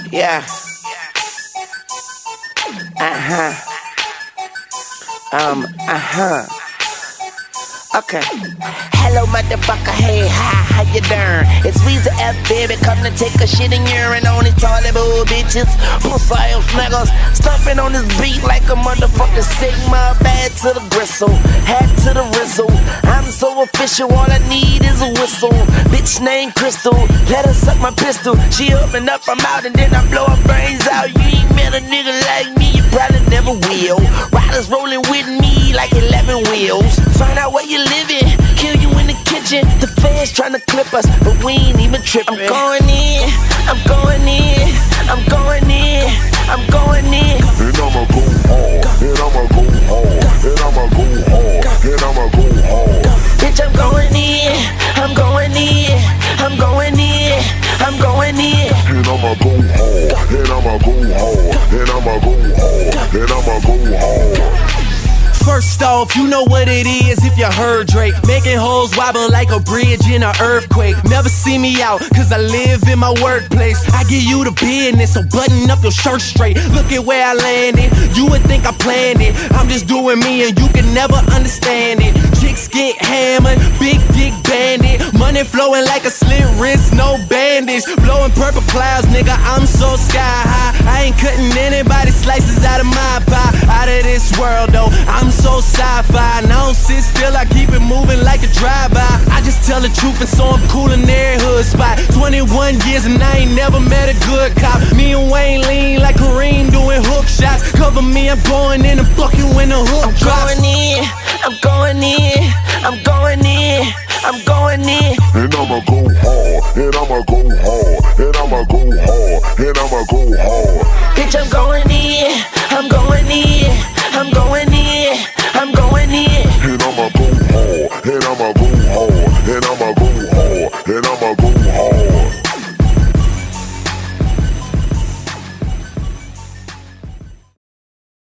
Yeah. Okay. Hello, motherfucker. Hey, hi, how you doing? It's Weezy F, baby. Come to take a shit and urine on these toilet bowl bitches. Pussy ass niggas. Stumping on this beat like a motherfucking Sigma. Bad to the gristle, hat to the rizzle. I'm so official, all I need is a whistle. Bitch named Crystal, let her suck my pistol. She up and up, I'm out, and then I blow her brains out. You ain't met a nigga like me, you probably never will. Riders rolling with me like 11 wheels. Find out where you living, kill you in the kitchen. The fans tryna clip us, but we ain't even tripping. I'm going in, I'm going in, I'm going in, I'm going in. And I'ma go hard, and I'ma go hard, and I'ma go hard, and I'ma go hard. Bitch, I'm going in, I'm going in, I'm going in, I'm going in. And I'ma go hard, and I'ma go hard, and I'ma go hard, and I'ma go hard. First off, you know what it is if you heard Drake. Making hoes wobble like a bridge in an earthquake. Never see me out, cause I live in my workplace. I give you the business, so button up your shirt straight. Look at where I landed, you would think I planned it. I'm just doing me and you can never understand it. Chicks get hammered, big dick bandit. Money flowing like a slit wrist, no bandage. Blowing purple clouds, nigga, I'm so sky high. I ain't cutting anybody slices out of my pie. Out of this world though, I'm so sci-fi, and I don't sit still, I keep it moving like a drive-by. I just tell the truth and so I'm cool in every hood spot. 21 years and I ain't never met a good cop. Me and Wayne lean like Kareem doing hook shots. Cover me, I'm going in and fuck you when the hook drops. I'm going in, I'm going in, I'm going in, I'm going in. And I'ma go hard, and I'ma go hard, and I'ma go hard, and I'ma go hard. Bitch, I'm going in, I'm going